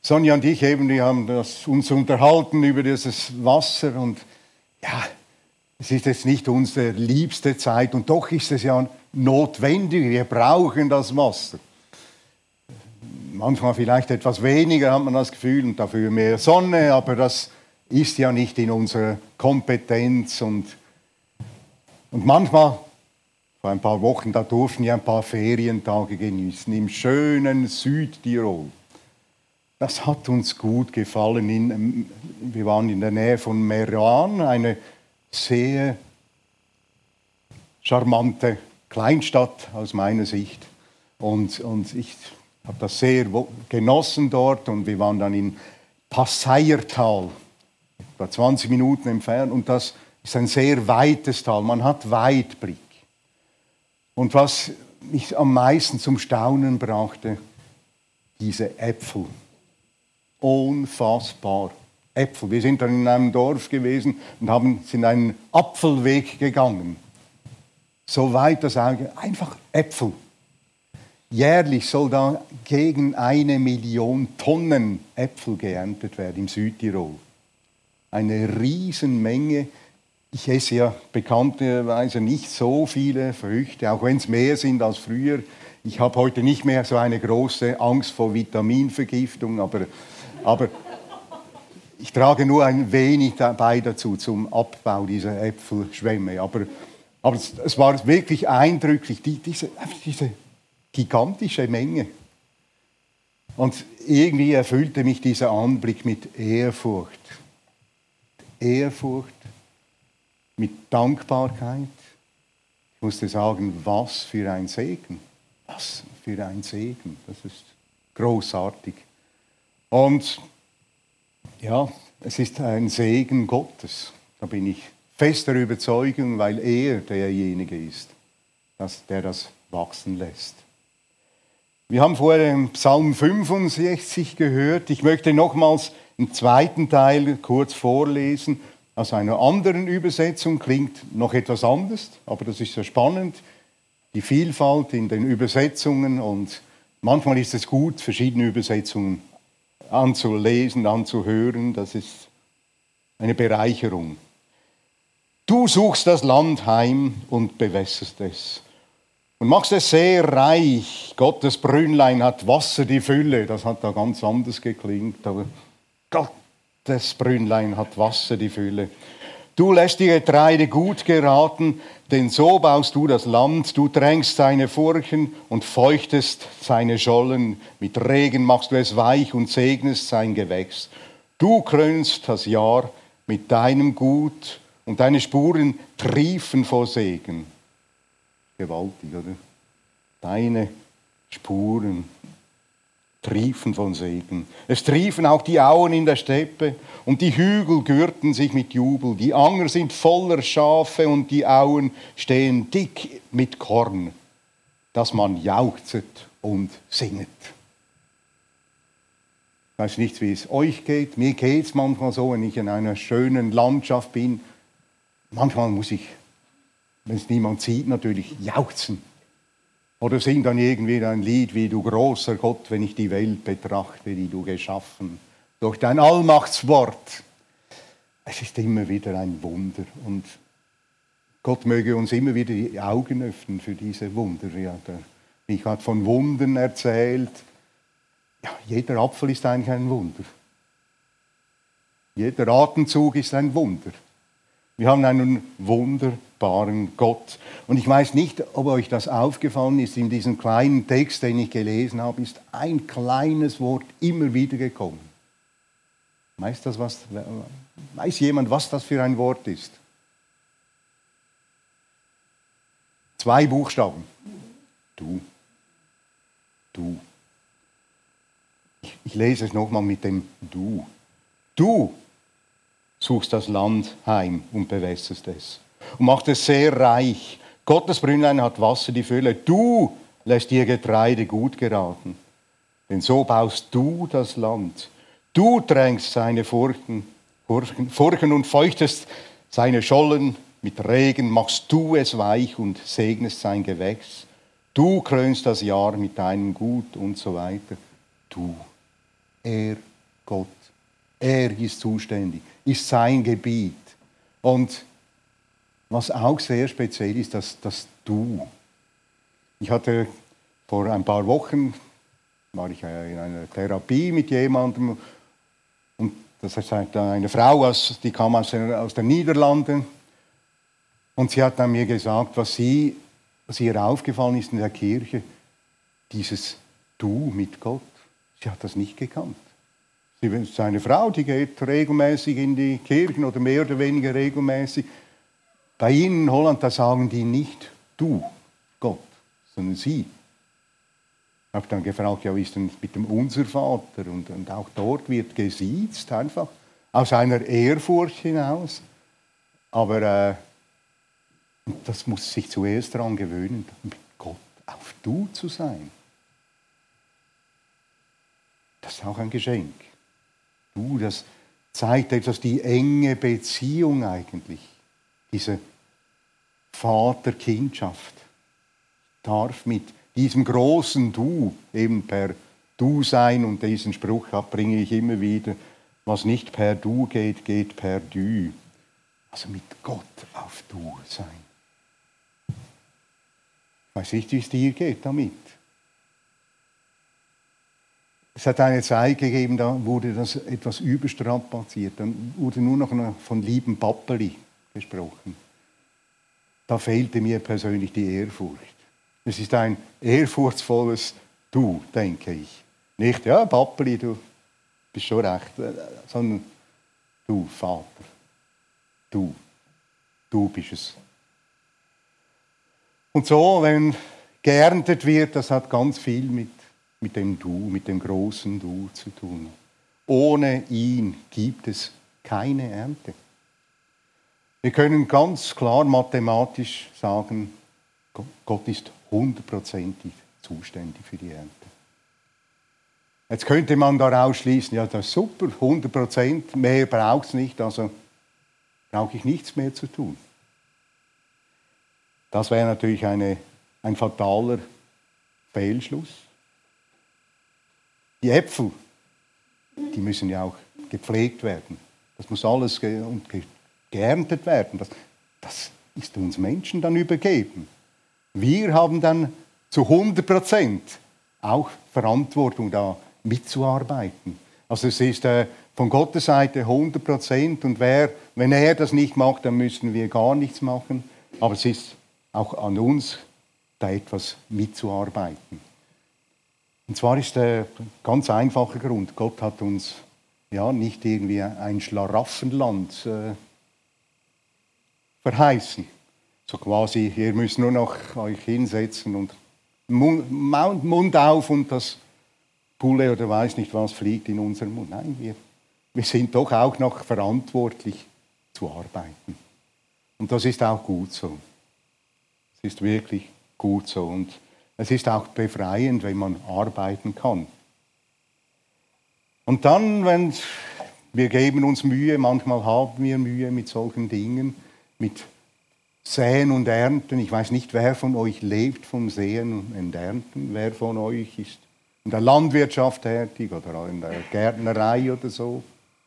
Sonja und ich eben, wir haben uns unterhalten über dieses Wasser und ja, es ist jetzt nicht unsere liebste Zeit und doch ist es ja notwendig, wir brauchen das Wasser. Manchmal vielleicht etwas weniger, hat man das Gefühl, und dafür mehr Sonne, aber das ist ja nicht in unserer Kompetenz. Und manchmal, vor ein paar Wochen, da durften wir ein paar Ferientage genießen im schönen Südtirol. Das hat uns gut gefallen. Wir waren in der Nähe von Meran, eine sehr charmante Kleinstadt aus meiner Sicht. Und ich habe das sehr genossen dort. Und wir waren dann in Passeiertal, etwa 20 Minuten entfernt. Und das ist ein sehr weites Tal. Man hat Weitblick. Und was mich am meisten zum Staunen brachte, diese Äpfel. Unfassbar. Äpfel. Wir sind dann in einem Dorf gewesen und sind einen Apfelweg gegangen. So weit das Auge, einfach Äpfel. Jährlich soll da gegen 1 Million Tonnen Äpfel geerntet werden im Südtirol. Eine Riesenmenge. Ich esse ja bekannterweise nicht so viele Früchte, auch wenn es mehr sind als früher. Ich habe heute nicht mehr so eine große Angst vor Vitaminvergiftung, aber ich trage nur ein wenig dabei dazu zum Abbau dieser Äpfelschwämme. Aber es war wirklich eindrücklich, diese gigantische Menge. Und irgendwie erfüllte mich dieser Anblick mit Ehrfurcht. Ehrfurcht, mit Dankbarkeit. Ich musste sagen, was für ein Segen. Was für ein Segen. Das ist großartig. Und ja, es ist ein Segen Gottes. Da bin ich fester Überzeugung, weil er derjenige ist, der das wachsen lässt. Wir haben vorher den Psalm 65 gehört. Ich möchte nochmals im zweiten Teil kurz vorlesen. Aus einer anderen Übersetzung klingt noch etwas anders, aber das ist sehr spannend. Die Vielfalt in den Übersetzungen und manchmal ist es gut, verschiedene Übersetzungen anzulesen, anzuhören. Das ist eine Bereicherung. Du suchst das Land heim und bewässerst es. Und machst es sehr reich. Gottes Brünnlein hat Wasser die Fülle. Das hat da ganz anders geklingt, aber Gottes Brünnlein hat Wasser die Fülle. Du lässt die Getreide gut geraten, denn so baust du das Land. Du drängst seine Furchen und feuchtest seine Schollen. Mit Regen machst du es weich und segnest sein Gewächs. Du krönst das Jahr mit deinem Gut und deine Spuren triefen vor Segen. Gewaltig, oder? Deine Spuren triefen von Segen. Es triefen auch die Auen in der Steppe und die Hügel gürten sich mit Jubel. Die Anger sind voller Schafe und die Auen stehen dick mit Korn, dass man jauchzet und singet. Ich weiß nicht, wie es euch geht. Mir geht es manchmal so, wenn ich in einer schönen Landschaft bin. Manchmal muss ich, wenn es niemand sieht, natürlich jauchzen. Oder sing dann irgendwie ein Lied wie du großer Gott, wenn ich die Welt betrachte, die du geschaffen, durch dein Allmachtswort. Es ist immer wieder ein Wunder und Gott möge uns immer wieder die Augen öffnen für diese Wunder. Ja, ich habe von Wundern erzählt. Ja, jeder Apfel ist eigentlich ein Wunder. Jeder Atemzug ist ein Wunder. Wir haben einen wunderbaren Gott. Und ich weiß nicht, ob euch das aufgefallen ist, in diesem kleinen Text, den ich gelesen habe, ist ein kleines Wort immer wieder gekommen. Weiß jemand, was das für ein Wort ist? 2 Buchstaben. Du. Du. Ich lese es nochmal mit dem Du. Du suchst das Land heim und bewässerst es. Und machst es sehr reich. Gottes Brünnlein hat Wasser die Fülle. Du lässt ihr Getreide gut geraten. Denn so baust du das Land. Du tränkst seine Furchen und feuchtest seine Schollen. Mit Regen machst du es weich und segnest sein Gewächs. Du krönst das Jahr mit deinem Gut und so weiter. Du. Er Gott. Er ist zuständig, ist sein Gebiet. Und was auch sehr speziell ist, das Du. Ich hatte vor ein paar Wochen, war ich in einer Therapie mit jemandem, und das ist eine Frau, die kam aus den Niederlanden, und sie hat dann mir gesagt, was ihr aufgefallen ist in der Kirche, dieses Du mit Gott. Sie hat das nicht gekannt. Sie ist eine Frau, die geht regelmäßig in die Kirchen oder mehr oder weniger regelmäßig. Bei ihnen in Holland, da sagen die nicht Du, Gott, sondern sie. Ich habe dann gefragt, ja, wie ist denn mit dem Unser Vater? Und auch dort wird gesiezt, einfach aus einer Ehrfurcht hinaus. Aber das muss sich zuerst daran gewöhnen, mit Gott auf Du zu sein. Das ist auch ein Geschenk. Du, das zeigt etwas, die enge Beziehung eigentlich. Diese Vater-Kindschaft darf mit diesem großen Du, eben per Du sein, und diesen Spruch bringe ich immer wieder, was nicht per Du geht, geht per Du. Also mit Gott auf Du sein. Ich weiß nicht, wie es dir geht damit. Es hat eine Zeit gegeben, da wurde das etwas überstrapaziert. Dann wurde nur noch von lieben Pappeli gesprochen. Da fehlte mir persönlich die Ehrfurcht. Es ist ein ehrfurchtsvolles Du, denke ich. Nicht, ja, Pappeli, du bist schon recht, sondern Du, Vater. Du bist es. Und so, wenn geerntet wird, das hat ganz viel mit dem Du, mit dem großen Du zu tun. Ohne ihn gibt es keine Ernte. Wir können ganz klar mathematisch sagen, Gott ist 100% zuständig für die Ernte. Jetzt könnte man daraus schließen, ja, das ist super, 100%, mehr braucht es nicht, also brauche ich nichts mehr zu tun. Das wäre natürlich ein fataler Fehlschluss. Die Äpfel, die müssen ja auch gepflegt werden. Das muss alles geerntet werden. Das ist uns Menschen dann übergeben. Wir haben dann zu 100% auch Verantwortung, da mitzuarbeiten. Also es ist von Gottes Seite 100%, und wenn er das nicht macht, dann müssen wir gar nichts machen. Aber es ist auch an uns, da etwas mitzuarbeiten. Und zwar ist der ganz einfache Grund, Gott hat uns ja nicht irgendwie ein Schlaraffenland verheißen. So quasi, ihr müsst nur noch euch hinsetzen und Mund auf und das Pulle oder weiß nicht was fliegt in unseren Mund. Nein, wir sind doch auch noch verantwortlich zu arbeiten. Und das ist auch gut so. Es ist wirklich gut so. Und es ist auch befreiend, wenn man arbeiten kann. Und dann, wenn wir geben uns Mühe, manchmal haben wir Mühe mit solchen Dingen, mit Säen und Ernten. Ich weiß nicht, wer von euch lebt vom Säen und Ernten. Wer von euch ist in der Landwirtschaft tätig oder in der Gärtnerei oder so?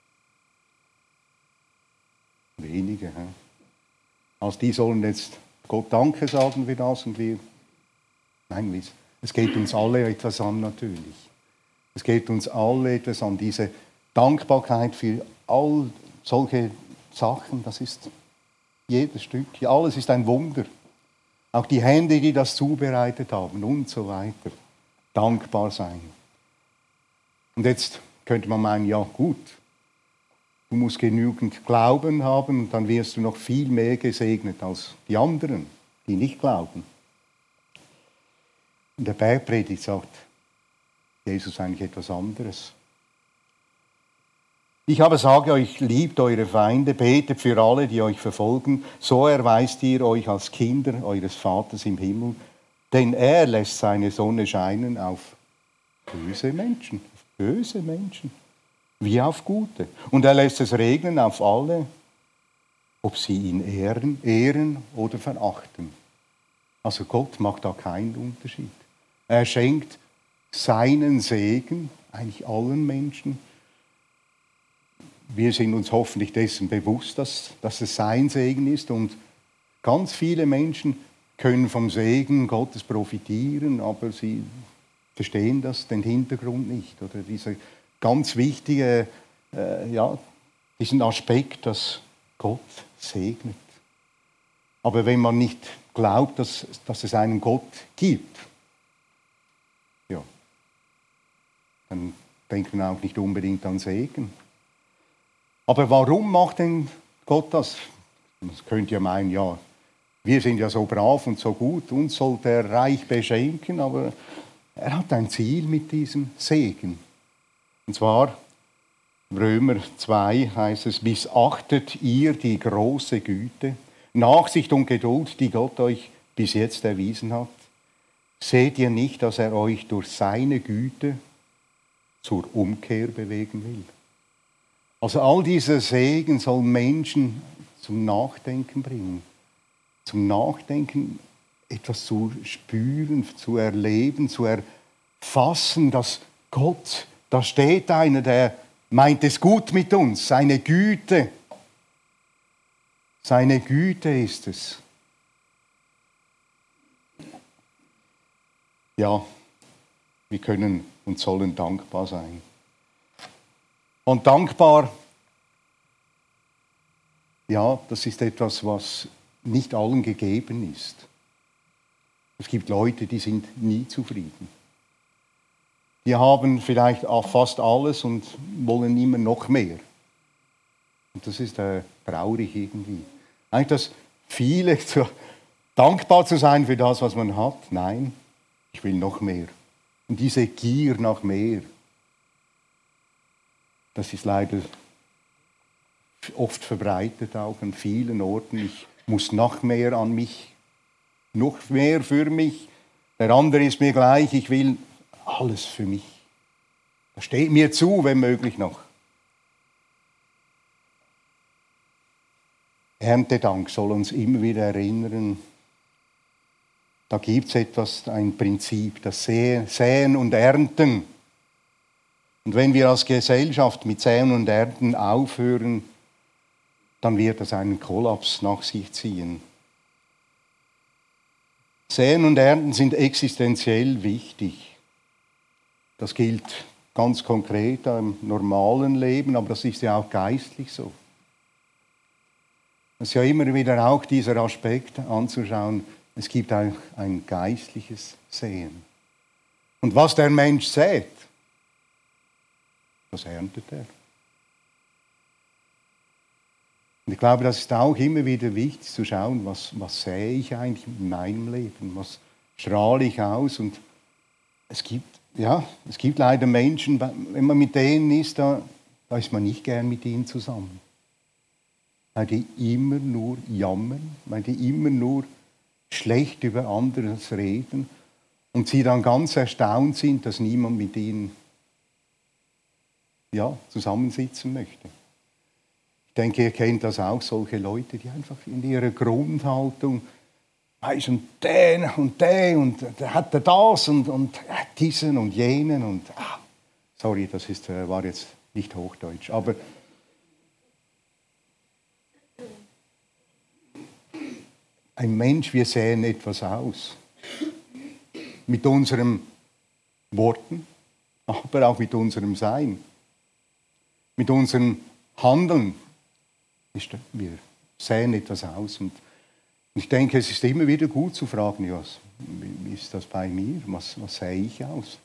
Wenige. Also die sollen jetzt Gott Danke sagen für das und wir. Nein, es geht uns alle etwas an natürlich. Es geht uns alle etwas an. Diese Dankbarkeit für all solche Sachen, das ist jedes Stück. Alles ist ein Wunder. Auch die Hände, die das zubereitet haben und so weiter. Dankbar sein. Und jetzt könnte man meinen, ja gut, du musst genügend Glauben haben und dann wirst du noch viel mehr gesegnet als die anderen, die nicht glauben. In der Bergpredigt sagt Jesus eigentlich etwas anderes. Ich aber sage euch, liebt eure Feinde, betet für alle, die euch verfolgen, so erweist ihr euch als Kinder eures Vaters im Himmel, denn er lässt seine Sonne scheinen auf böse Menschen, wie auf gute. Und er lässt es regnen auf alle, ob sie ihn ehren oder verachten. Also Gott macht da keinen Unterschied. Er schenkt seinen Segen eigentlich allen Menschen. wir sind uns hoffentlich dessen bewusst, dass es sein Segen ist. Und ganz viele Menschen können vom Segen Gottes profitieren, aber sie verstehen den Hintergrund nicht. Oder dieser ganz wichtige, diesen Aspekt, dass Gott segnet. Aber wenn man nicht glaubt, dass es einen Gott gibt, ja, dann denkt man auch nicht unbedingt an Segen. Aber warum macht denn Gott das? Man könnte ja meinen, ja, wir sind ja so brav und so gut, uns sollte er reich beschenken, aber er hat ein Ziel mit diesem Segen. Und zwar, Römer 2 heißt es, missachtet ihr die große Güte, Nachsicht und Geduld, die Gott euch bis jetzt erwiesen hat? Seht ihr nicht, dass er euch durch seine Güte zur Umkehr bewegen will? Also all dieser Segen soll Menschen zum Nachdenken bringen. Zum Nachdenken, etwas zu spüren, zu erleben, zu erfassen, dass Gott, da steht einer, der meint es gut mit uns, seine Güte ist es. Ja, wir können und sollen dankbar sein. Und dankbar, ja, das ist etwas, was nicht allen gegeben ist. Es gibt Leute, die sind nie zufrieden. Die haben vielleicht auch fast alles und wollen immer noch mehr. Und das ist traurig irgendwie. Eigentlich, dass viele dankbar zu sein für das, was man hat. Nein, ich will noch mehr. Und diese Gier nach mehr, das ist leider oft verbreitet auch an vielen Orten. Ich muss noch mehr an mich, noch mehr für mich. Der andere ist mir gleich, ich will alles für mich. Das steht mir zu, wenn möglich noch. Erntedank soll uns immer wieder erinnern, da gibt es etwas, ein Prinzip, das Säen und Ernten. Und wenn wir als Gesellschaft mit Säen und Ernten aufhören, dann wird das einen Kollaps nach sich ziehen. Säen und Ernten sind existenziell wichtig. Das gilt ganz konkret im normalen Leben, aber das ist ja auch geistlich so. Es ist ja immer wieder auch dieser Aspekt anzuschauen, es gibt auch ein geistliches Säen. Und was der Mensch sät, das erntet er. Und ich glaube, das ist auch immer wieder wichtig zu schauen, was sähe ich eigentlich in meinem Leben, was strahle ich aus. Und es gibt leider Menschen, wenn man mit denen ist, da ist man nicht gern mit ihnen zusammen. Weil die immer nur jammern, weil die immer nur schlecht über anderes reden und sie dann ganz erstaunt sind, dass niemand mit ihnen zusammensitzen möchte. Ich denke, ihr kennt das auch, solche Leute, die einfach in ihrer Grundhaltung, und der hat das und diesen und jenen und sorry, das war jetzt nicht Hochdeutsch, aber ein Mensch, wir säen etwas aus. Mit unseren Worten, aber auch mit unserem Sein. Mit unserem Handeln. Wir säen etwas aus. Und ich denke, es ist immer wieder gut zu fragen, wie ist das bei mir? Was sähe ich aus?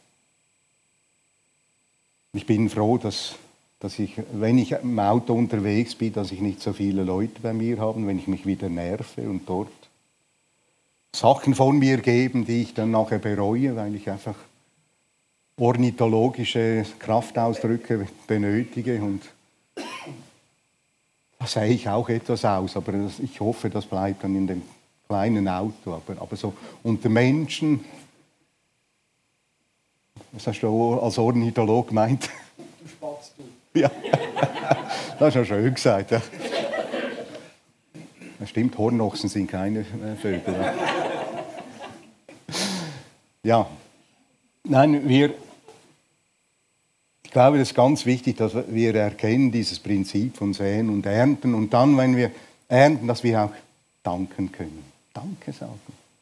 Ich bin froh, dass ich, wenn ich im Auto unterwegs bin, dass ich nicht so viele Leute bei mir habe, wenn ich mich wieder nerve und dort Sachen von mir geben, die ich dann nachher bereue, weil ich einfach ornithologische Kraftausdrücke benötige. Und da sehe ich auch etwas aus, aber ich hoffe, das bleibt dann in dem kleinen Auto. Aber so unter Menschen, was hast du als Ornitholog gemeint? Du Spatz, du. Ja, das ist ja schön gesagt. Ja. Das stimmt, Hornochsen sind keine Vögel. Ja, nein, ich glaube, das ist ganz wichtig, dass wir erkennen, dieses Prinzip von Säen und Ernten. Und dann, wenn wir ernten, dass wir auch danken können. Danke sagen.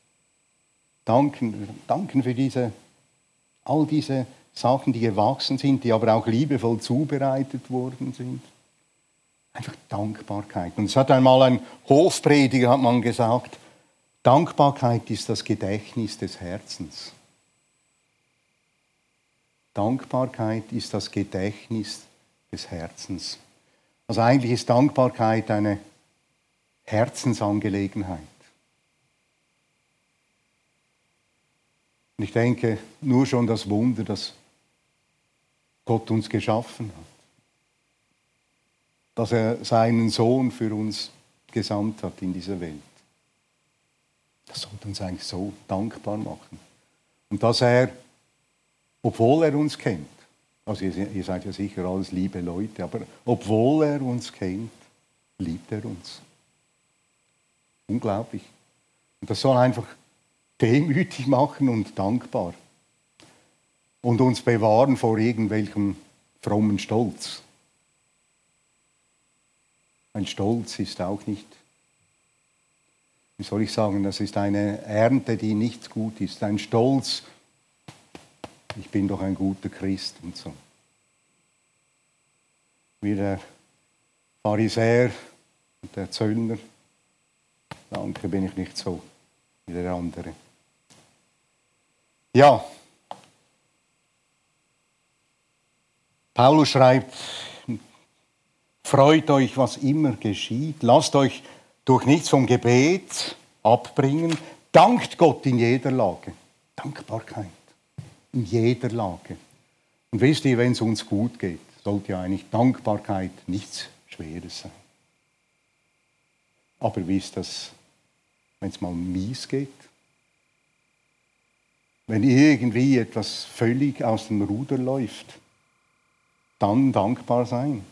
Danken für all diese Sachen, die gewachsen sind, die aber auch liebevoll zubereitet worden sind. Einfach Dankbarkeit. Und es hat einmal ein Hofprediger hat man gesagt, Dankbarkeit ist das Gedächtnis des Herzens. Dankbarkeit ist das Gedächtnis des Herzens. Also eigentlich ist Dankbarkeit eine Herzensangelegenheit. Und ich denke, nur schon das Wunder, dass Gott uns geschaffen hat. Dass er seinen Sohn für uns gesandt hat in diese Welt. Das sollte uns eigentlich so dankbar machen. Und dass er, obwohl er uns kennt, also ihr seid ja sicher alles liebe Leute, aber obwohl er uns kennt, liebt er uns. Unglaublich. Und das soll einfach demütig machen und dankbar. Und uns bewahren vor irgendwelchem frommen Stolz. Ein Stolz ist auch nicht, wie soll ich sagen, das ist eine Ernte, die nicht gut ist. Ein Stolz, ich bin doch ein guter Christ und so. Wie der Pharisäer und der Zöllner, danke, bin ich nicht so wie der andere. Ja, Paulus schreibt, freut euch, was immer geschieht, lasst euch durch nichts vom Gebet abbringen, dankt Gott in jeder Lage. Dankbarkeit in jeder Lage. Und wisst ihr, wenn es uns gut geht, sollte ja eigentlich Dankbarkeit nichts Schweres sein. Aber wie ist das, wenn es mal mies geht? Wenn irgendwie etwas völlig aus dem Ruder läuft, dann dankbar sein.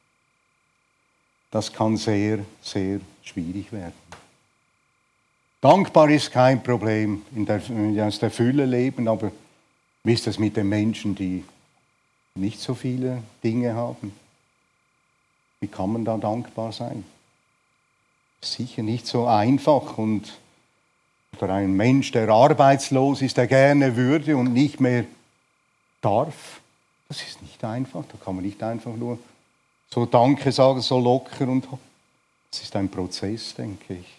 Das kann sehr, sehr schwierig werden. Dankbar ist kein Problem, aus der Fülle leben, aber wie ist das mit den Menschen, die nicht so viele Dinge haben? Wie kann man da dankbar sein? Sicher nicht so einfach. Und oder ein Mensch, der arbeitslos ist, der gerne würde und nicht mehr darf, das ist nicht einfach. Da kann man nicht einfach nur so Danke sagen, so locker und das ist ein Prozess, denke ich.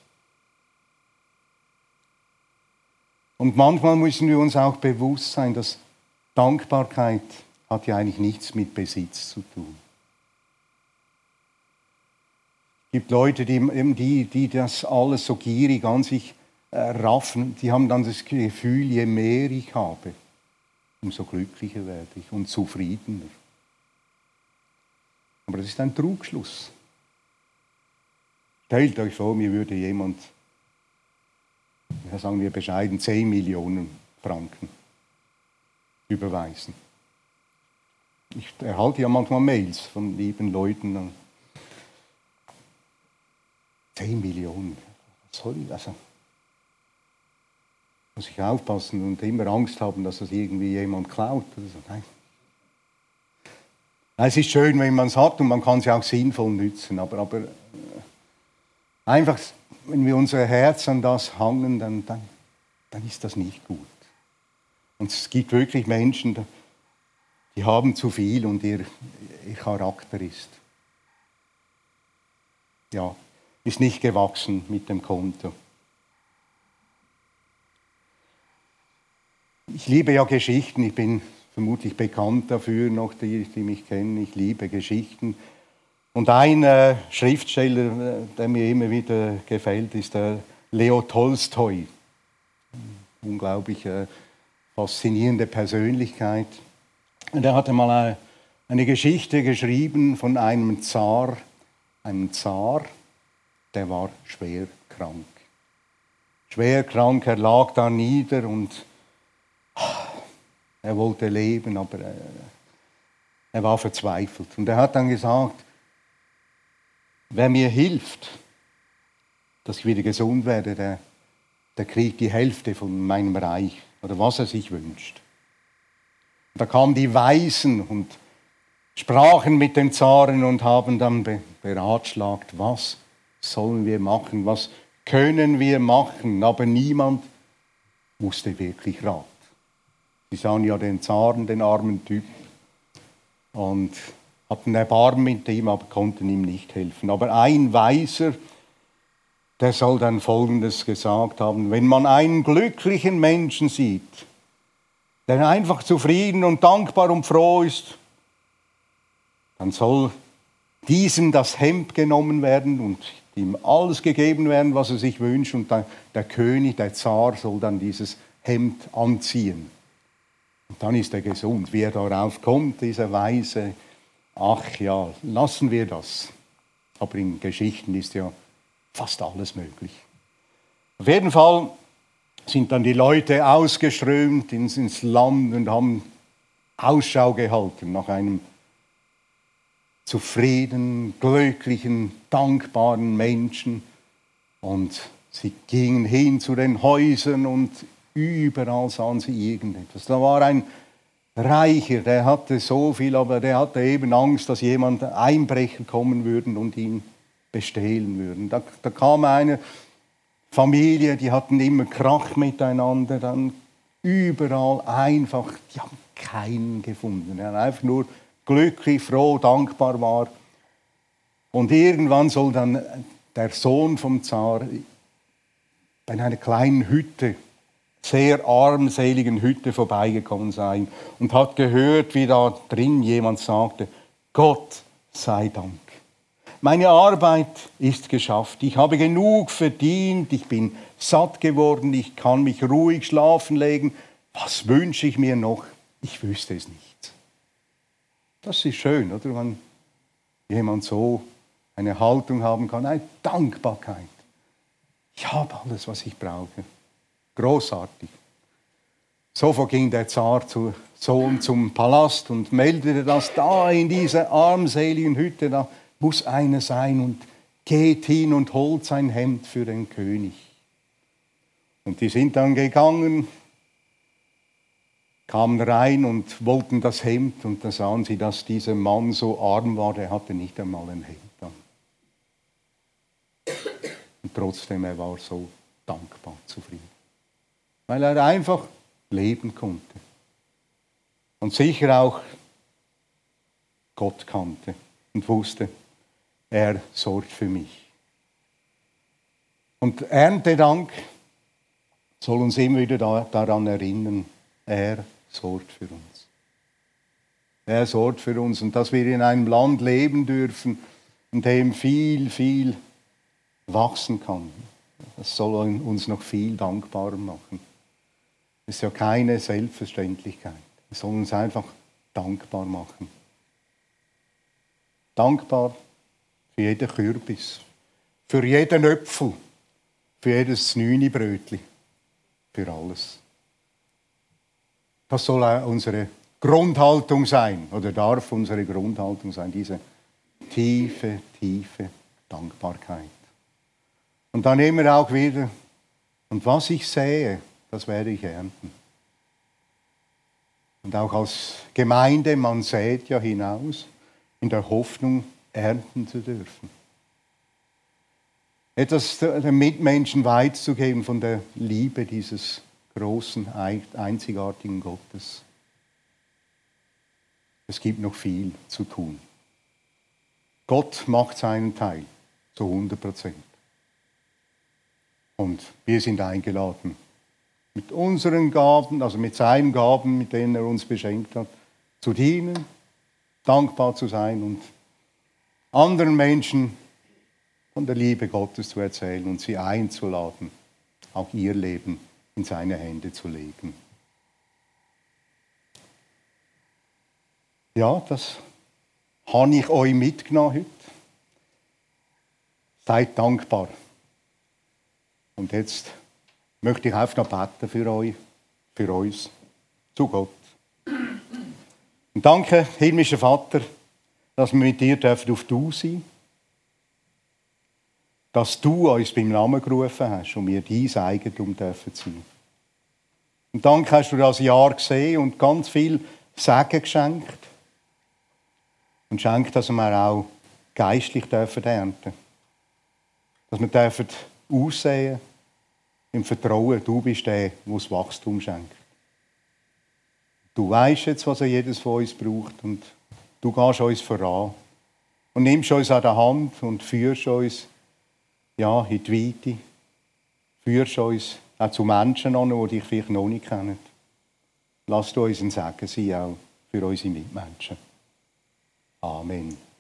Und manchmal müssen wir uns auch bewusst sein, dass Dankbarkeit hat ja eigentlich nichts mit Besitz zu tun. Es gibt Leute, die das alles so gierig an sich raffen, die haben dann das Gefühl, je mehr ich habe, umso glücklicher werde ich und zufriedener. Aber das ist ein Trugschluss. Stellt euch vor, mir würde jemand, sagen wir bescheiden, 10 Millionen Franken überweisen. Ich erhalte ja manchmal Mails von lieben Leuten. 10 Millionen, was soll ich? Also, muss ich aufpassen und immer Angst haben, dass das irgendwie jemand klaut oder so. Nein. Es ist schön, wenn man es hat und man kann es ja auch sinnvoll nützen, aber einfach, wenn wir unser Herz an das hangen, dann ist das nicht gut. Und es gibt wirklich Menschen, die haben zu viel und ihr Charakter ist nicht gewachsen mit dem Konto. Ich liebe ja Geschichten, ich bin vermutlich bekannt dafür, noch die mich kennen. Ich liebe Geschichten. Und ein Schriftsteller, der mir immer wieder gefällt, ist der Leo Tolstoi. Unglaublich faszinierende Persönlichkeit. Und er hatte mal eine Geschichte geschrieben von einem Zar, der war schwer krank. Schwer krank, er lag da nieder und er wollte leben, aber er war verzweifelt. Und er hat dann gesagt, wer mir hilft, dass ich wieder gesund werde, der kriegt die Hälfte von meinem Reich oder was er sich wünscht. Und da kamen die Weisen und sprachen mit dem Zaren und haben dann beratschlagt, was sollen wir machen, was können wir machen, aber niemand wusste wirklich Rat. Sie sahen ja den Zaren, den armen Typ, und hatten Erbarmen mit ihm, aber konnten ihm nicht helfen. Aber ein Weiser, der soll dann Folgendes gesagt haben: Wenn man einen glücklichen Menschen sieht, der einfach zufrieden und dankbar und froh ist, dann soll diesem das Hemd genommen werden und ihm alles gegeben werden, was er sich wünscht. Und der König, der Zar, soll dann dieses Hemd anziehen. Und dann ist er gesund. Wie er darauf kommt, dieser Weise, ach ja, lassen wir das. Aber in Geschichten ist ja fast alles möglich. Auf jeden Fall sind dann die Leute ausgeströmt ins Land und haben Ausschau gehalten nach einem zufriedenen, glücklichen, dankbaren Menschen. Und sie gingen hin zu den Häusern und überall sahen sie irgendetwas. Da war ein Reicher, der hatte so viel, aber der hatte eben Angst, dass jemand Einbrecher kommen würden und ihn bestehlen würden. Da kam eine Familie, die hatten immer Krach miteinander, dann überall einfach, die haben keinen gefunden. Er einfach nur glücklich, froh, dankbar war. Und irgendwann soll dann der Sohn vom Zar bei einer kleinen Hütte, sehr armseligen Hütte vorbeigekommen sein und hat gehört, wie da drin jemand sagte: Gott sei Dank. Meine Arbeit ist geschafft. Ich habe genug verdient. Ich bin satt geworden. Ich kann mich ruhig schlafen legen. Was wünsche ich mir noch? Ich wüsste es nicht. Das ist schön, oder? Wenn jemand so eine Haltung haben kann, eine Dankbarkeit. Ich habe alles, was ich brauche. Großartig. So ging der Sohn zum Palast und meldete das: Da in dieser armseligen Hütte, da muss einer sein, und geht hin und holt sein Hemd für den König. Und die sind dann gegangen, kamen rein und wollten das Hemd, und da sahen sie, dass dieser Mann so arm war, der hatte nicht einmal ein Hemd an. Und trotzdem, er war so dankbar, zufrieden. Weil er einfach leben konnte. Und sicher auch Gott kannte und wusste, er sorgt für mich. Und Erntedank soll uns immer wieder daran erinnern, er sorgt für uns. Er sorgt für uns, und dass wir in einem Land leben dürfen, in dem viel, viel wachsen kann. Das soll uns noch viel dankbarer machen. Das ist ja keine Selbstverständlichkeit. Wir sollen uns einfach dankbar machen. Dankbar für jeden Kürbis, für jeden Äpfel, für jedes Znüni-Brötli, für alles. Das soll auch unsere Grundhaltung sein, oder darf unsere Grundhaltung sein, diese tiefe, tiefe Dankbarkeit. Und dann immer auch wieder: Und was ich sähe, das werde ich ernten. Und auch als Gemeinde, man sät ja hinaus, in der Hoffnung, ernten zu dürfen. Etwas den Mitmenschen weiterzugeben von der Liebe dieses großen, einzigartigen Gottes. Es gibt noch viel zu tun. Gott macht seinen Teil zu 100%. Und wir sind eingeladen, mit unseren Gaben, also mit seinen Gaben, mit denen er uns beschenkt hat, zu dienen, dankbar zu sein und anderen Menschen von der Liebe Gottes zu erzählen und sie einzuladen, auch ihr Leben in seine Hände zu legen. Ja, das habe ich euch mitgenommen heute. Seid dankbar. Und jetzt möchte ich einfach noch beten für euch, für uns, zu Gott. Und danke, himmlischer Vater, dass wir mit dir auf Du sein dürfen. Dass du uns beim Namen gerufen hast und wir dein Eigentum dürfen sein. Und danke hast du das Jahr gesehen und ganz viel Segen geschenkt. Und schenk, dass wir auch geistlich ernten dürfen. Dass wir dürfen aussehen im Vertrauen, du bist der, der das Wachstum schenkt. Du weisst jetzt, was jedes von uns braucht und du gehst uns voran und nimmst uns an der Hand und führst uns in die Weite. Führst uns auch zu Menschen an, die dich vielleicht noch nicht kennen. Lass du uns ein Segen sein, auch für unsere Mitmenschen. Amen.